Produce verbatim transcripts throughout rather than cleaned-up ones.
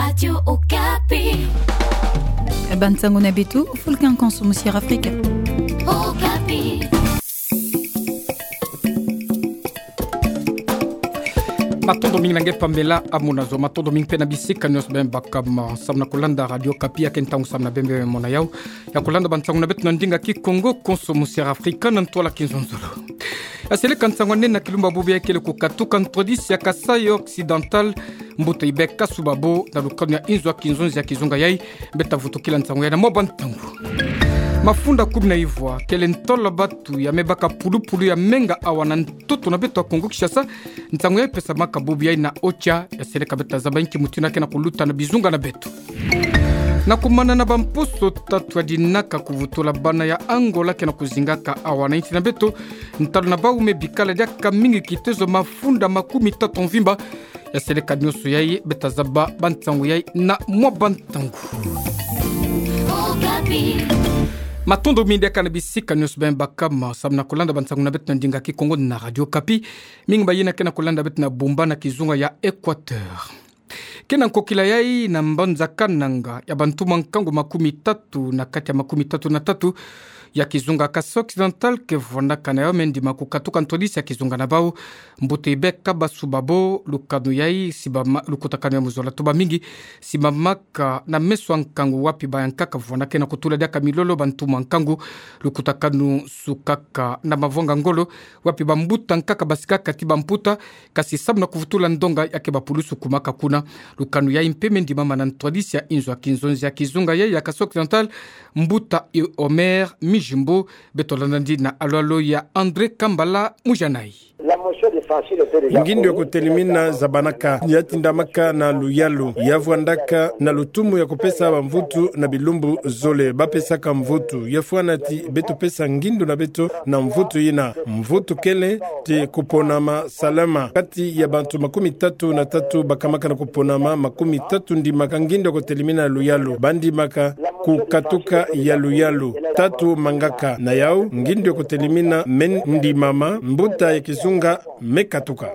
Radio Okapi. Bantango na betu, fulkan konsumu sur Afrika. Okapi. Matondo mingi nange pambela amunazo matondo mingi pena bisika nyos ben bakam samna kulanda Radio Okapi ya kentang samna bembe mona yao ya kulanda bantango na betu nandinga ki Congo konsumu sur Afrika nantola kinzonzolo. Asele kantango nena kilumba bubi ya kele kukatuka ntrodisi ya Kasai Occidental mbuto ibeka subabo na lukanu ya inzo ya kinzonzi ya kizunga yai beta vutukila ntango ya na moba ntango. Mafunda kumi na ivwa kele ntola batu ya mebaka pulu pulu ya menga awana ntoto na beto wa Kongo Kishasa ntango ya pesa maka bubi ya na ocha ya seleka beta zaba inki mutina kena kuluta na bizunga na beto. Na kumana na bamposo tatu ya dinaka kuvutula bana ya Angola kena kuzingaka awana inti na beto ntalo na baume bikala diaka mingi kitezo mafunda makumi tatu mvimba ya seleka nyoso yai beta zaba bantango yai na mwa bantango. Matondo minde kana bisika news ben bakama samna kulanda bantango na bet ndinga ki Kongo na Radio Okapi mingi bayina kena kulanda bet na bomba na kizunga ya Equateur. Kena nkokila yai na mbanza kananga ya bantu mankango makumi tatu na kati ya makumi tatu na tatu ya kizunga Kasai Occidental ke vonda kana yo mendi makukatuka ntodisi ya kizunga na bao mbuto ibeka basubabo lukanu yai sibama lukutakano ya muzola toba mingi sibamaka na meso nkangu wapi bayankaka vonda kena kutula diaka milolo bantu mankangu lukutakano sukaka na mavonga ngolo wapi bambuta nkaka basikaka tiba mputa kasi sabu na kuvutula ndonga yake bapulusu kumaka kuna lukanu yai mpeme ndi mama na ntodisi ya inzo ya kinzonzi ya kizunga yai ya Kasai Occidental mbuta e Omer Mijimbo betolanandi na alwalo ya Andre Kambala Mujanai. Ingindi ya kutelimina zabanaka yatindamaka na luyalu yavuandaka na lutumu ya kupesa wa mvutu na bilumbu zole bapesaka mvutu yafuanati beto pesa ngindu na beto na mvutu ina mvutu kele te kuponama salama kati ya bantu makumi tatu na tatu bakamaka na kuponama makumi tatu ndi maka ngindu ya kutelimina luyalu bandi maka kukatuka ya luyalu tatu mangaka na yao ngindu ya kutelimina men ndi mama mbuta ya kizunga mekatuka.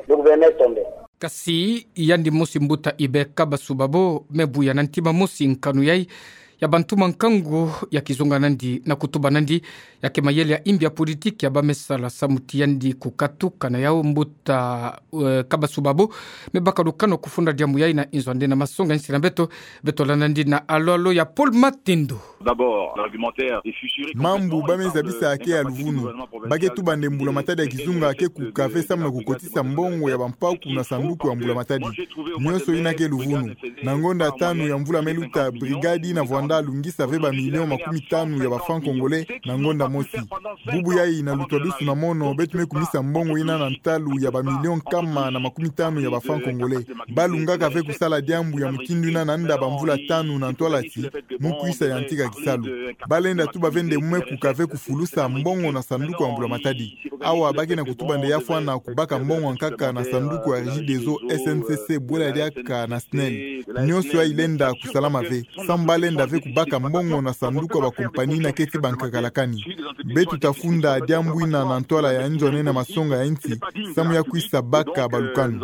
Kasi yandi musi mbuta ibeka basubabo mebuya nantima musi nkanu yai ya bantu mankango ya kizunga nandi na kutuba nandi ya kemayele ya imbia politiki ya bamesala samuti yandi kukatuka na yao mbuta uh, kabasubabo mebaka lukano kufunda diamu yai na inzwande na masonga nsi na beto beto la nandi na alolo ya Paul Matindo. D'abord, l'argumentaire est fissuré. Mambu bameza bisa ake ya luvunu bage tu bande mbula matadi ya kizunga ake kukafe samna kukotisa mbongo ya bampaku na sanduku ya mbula matadi nyoso inake luvunu na ngonda tanu ya mvula meluta brigadi na vwanda lungisa veba milion makumi tanu ya bafran kongole na ngonda mosi bubu yai na lutodusu na mono betu mekumisa mbongo ina na ntalu ya ba milion kama na makumi tanu ya bafran kongole balungaka ve kusala diambu ya mkindu ina na nda bamvula tanu na ntwalati mukuisa ya antika kisalu balenda tu bavende mwe kukave kufulusa mbongo na sanduku ya mbula matadi awa bake na kutuba nde yafwa na kubaka mbongo nkaka na sanduku ya Regideso S N C C bwela diaka na S N E L nyoso ya ilenda kusalama ve sambalenda ve kubaka mbongo na sanduku ya bakompani na keti bankakalakani betu tafunda diambuina na ntwala ya njone na masonga ya inti samu ya kuisa baka balukanu.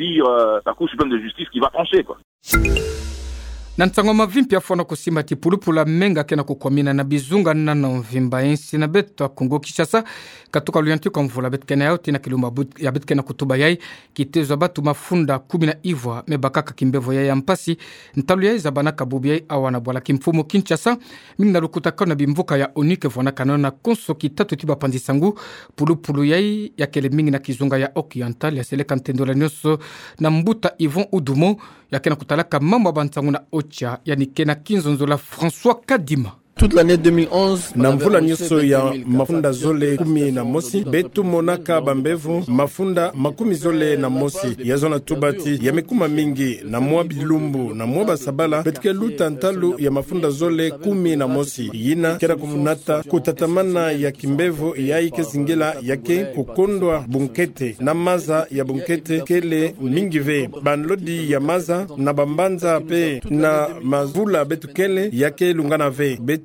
Na ntango mavimpi afona kusima tipulupula menga kena kukwamina na bizunga na na mvimba insi na beto Kongo Kishasa katuka luyanti kwa mvula bet kena yauti na kiluma ya bet kena kutuba yai kitezo batu mafunda kumi na ivwa mebakaka kimbevo yai ampasi ntalu yai zabana kabubi yai awana bwala kimfumu Kinshasa mingi na lukutaka na bimvuka ya onike vwana kanona konso kitatu tiba pandisangu pulupulu yai ya kele mingi na kizunga ya Occidental ya seleka ntendola nyoso na mbuta Yvon Udumo ya kena kutalaka mamba bantangu na ocha yani kena kinzonzola François Kadima. Toute l'année deux mille onze na mvula nyoso ya mafunda zole kumi na mosi betu monaka bambevu mafunda makumi zole na mosi ya zona tubati ya mikuma mingi na mwa bilumbu na mwa basabala betike luta ntalu ya mafunda zole kumi na mosi yina kera kumunata kutatamana ya kimbevu ya ike zingila yake kukondwa bunkete na maza ya bunkete kele mingi ve banlodi ya maza na bambanza pe na mazula betu kele yake lungana ve betu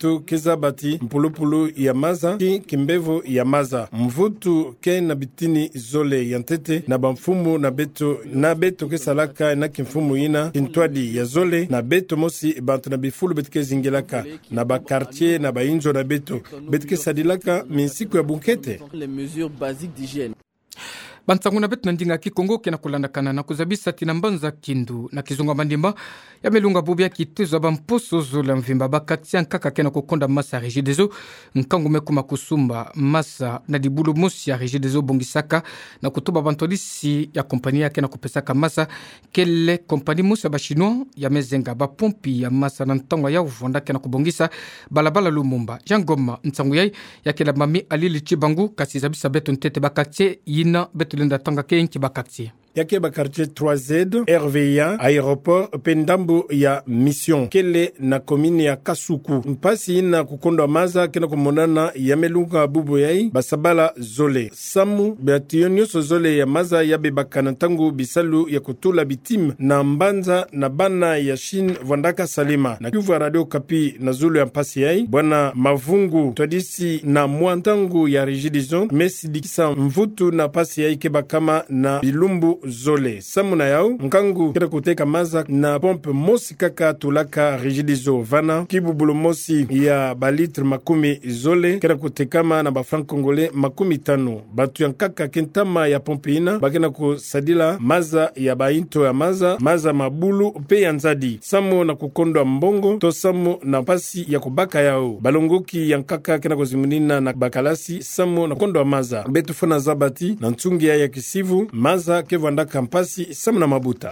betu keza bati mpulupulu ya maza ki kimbevo ya maza mvutu ke na bitini zole ya ntete na bamfumu na beto na beto ke salaka na kimfumu ina kintwadi ya zole na beto mosi bantu na bifulu betu ke zingelaka na ba quartier na ba injo na beto betu ke sadilaka minsiku ya bunkete les mesures basiques d'hygiène. Bantsangu na betu na ndinga ki Kongo kena kulandakana na kuzabisa tina mbanza kindu na kizunga mandimba ya melunga bubia kitezo bamposo zola mvimba bakati nkaka kena kukonda masa Regideso nkangu mekuma kusumba masa na dibulu mosi ya Regideso bongisaka na kutuba bantolisi ya kompani ya kena kupesaka masa kele kompani mosi ya bachinois ya mezenga bapompi ya masa na ntangwa ya uvonda kena kubongisa balabala Lumumba jangoma ntsangu yai ya kela mami alili chibangu kasi zabisa betu ntete bakati yina betu linda tanga kenki bakati yake ba quartier trois Z R V A aéroport pendambo ya mission kele na komini ya Kasuku mpasi ina kukondo maza kena kumonana ya melunga bubu yai basabala zole samu beationio so zole ya maza ya bebakana tangu bisalu ya kutula bitim na mbanza na bana ya shin Vondaka Salima na Kivu Radio Kapi na zulu ya mpasi yai bwana Mavungu twadisi na mwantangu ya Regideso mesidikisa mvutu na pasi yai kebakama na bilumbu zole samuna yao nkangu kera kuteka maza na pompe mosi kaka tulaka Regideso vana kibubulo mosi ya balitre makumi zole kera kutekama na bafranc congolais makumi tano batu ya nkaka kentama ya pompe ina bakena kusadila maza ya bainto ya maza maza mabulu pe ya nzadi samu na kukondwa mbongo to samu na pasi ya kubaka yao balongoki ya nkaka kena kuzimunina na bakalasi samu na kondwa maza betu fona zabati na ntungi ya kisivu maza kevanda kampasi samu na mabuta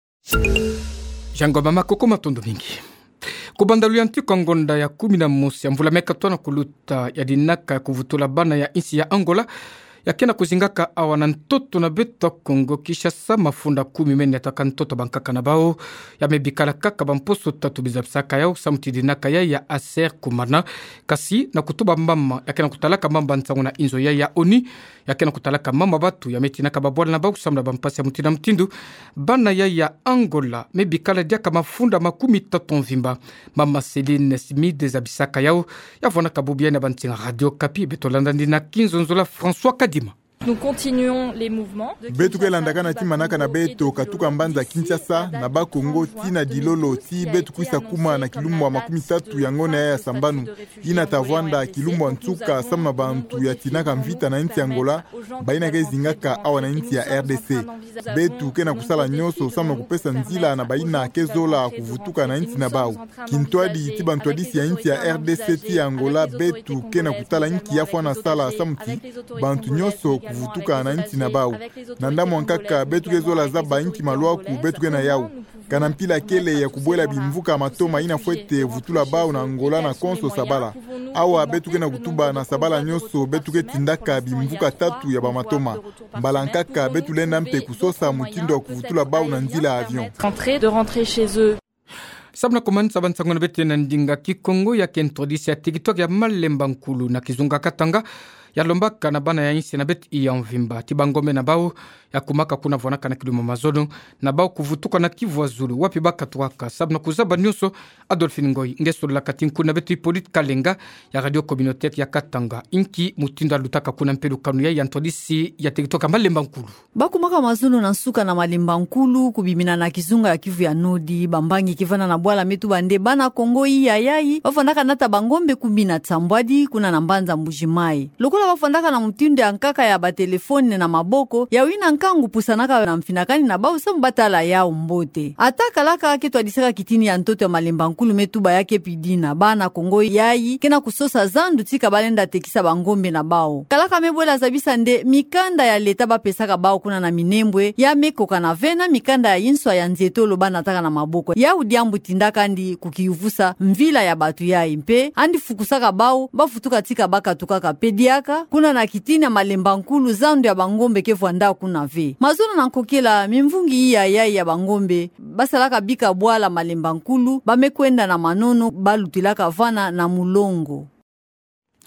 jangoma makoko matondo mingi kubandalu ya ntika ngonda ya kumi na mosi ya mvula meka na kuluta ya dinaka ya kuvutula bana ya insi ya Angola ya kena kuzingaka awa na ntoto na beto Kongo kisha sa mafunda kumi meni ataka ntoto bankaka na bao ya mebikala kaka bamposo tatu bizabisaka yao samuti dinaka ya ya aser kumana kasi na kutuba mama ya kena kutalaka mamba ntango na inzo ya ya oni ya kena kutalaka mama batu ya metinaka babwala na bao samla bampasi ya mutina mtindu bana ya ya Angola mebikala diaka mafunda makumi tatu mvimba mama Celine Smith zabisaka yao ya vona kabubia na bantinga Radio Kapi betolanda ndina kinzo nzola François Kadi. Nous continuons les mouvements. Betu ke landaka na timanaka na beto katuka mbanza Kinshasa na ba Kongo tina dilolo ti betu kuisa kuma na kilumbu wa makumi tatu ya ngone ya sambanu ina tavwanda kilumbu wa ntuka sama bantu ya tinaka mvita na inti Angola baina ke zingaka awa na inti ya R D C betu ke na kusala nyoso sama kupesa nzila na baina ke zola kuvutuka na inti na bau kintwadi ti bantwadisi ya inti ya R D C ti Angola betu ke na kutala inki ya fwana sala samuti bantu nyoso kuvutuka na inti na bau na ndamu wankaka betu ke zola zaba inki maluaku betu ke na yau kana mpila kele ya kubwela bimvuka matoma ina fuete vutula bau na Angola na konso sabala awa betu ke na kutuba na sabala nyoso betu ke tindaka bimvuka tatu ya bamatoma mbalankaka betu lenda mpe kusosa mutindo wa kuvutula bau na nzila avion Rentrer, de rentrer chez eux. Sabna komani sabansango na bete na ndinga ki Kongo ya kentrodisi ya TikTok ya malemba nkulu na kizunga katanga ya lombaka na bana ya insi na beti iya mvimba tibangome na bao ya kumaka kuna vonaka na kiluma mazono na bao kuvutuka na Kivu wa Zulu wapi baka tuwaka sabna kuzaba nyuso Adolphine Ngoi ngeso la katinku na beti Hippolyte Kalenga ya radio communautaire ya Katanga inki mutinda lutaka kuna mpelu kanu ya yantodisi ya TikTok ya malemba nkulu bakumaka mazono na suka na malemba nkulu kubimina na kizunga ya Kivu ya Nodi bambangi kivana na bwala metu bande bana Kongo iya yai wafandaka nata bangombe kubina tsambwadi kuna na mbanza mbujimai lokola wafandaka na mtindo ya nkaka ya batelefone na maboko ya wina nkangu pusanaka na mfinakani na bao samu batala yao mbote ataka laka ake twadisaka kitini ya ntoto ya malemba nkulu metuba yake pidina bana Kongo yai kena kusosa zandu tika balenda tekisa bangombe na bao kalaka mebwela zabisa nde mikanda ya leta bapesaka bao kuna na minembwe ya mekoka na vena mikanda ya inswa ya nzetolo bana taka na maboko ya udiambu tindaka ndi kukiuvusa mvila ya batu yai mpe andi fukusaka bao bafutuka tika baka tukaka pediaka kuna na kitini ya malemba nkulu zandu ya bangombe kevwanda kuna ve mazona na nkokela mimvungi iya yai ya bangombe basalaka bika bwala malemba nkulu bamekwenda na manono balutilaka vana na mulongo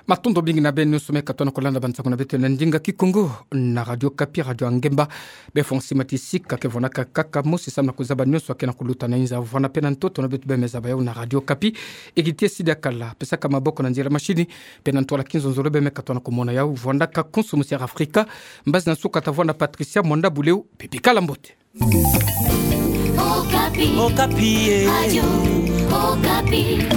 matondo bingi na ben nyonso meka tona kolanda banzako na beto na ndinga kikongo na radio kapi radio angemba be fonsi matisika ke vonaka kaka mosi samna kuzaba nyonso akena kuluta na inza vona pena ntoto na beto be mezaba yo na radio kapi egitie sida kala pesa kama boko na njira mashini pena ntola kinzo nzoro be meka tona komona ya vonda ka konsumu ser afrika mbaz na suka tavona Patricia Monda Buleu pipika lambote Okapi Okapi Radio Okapi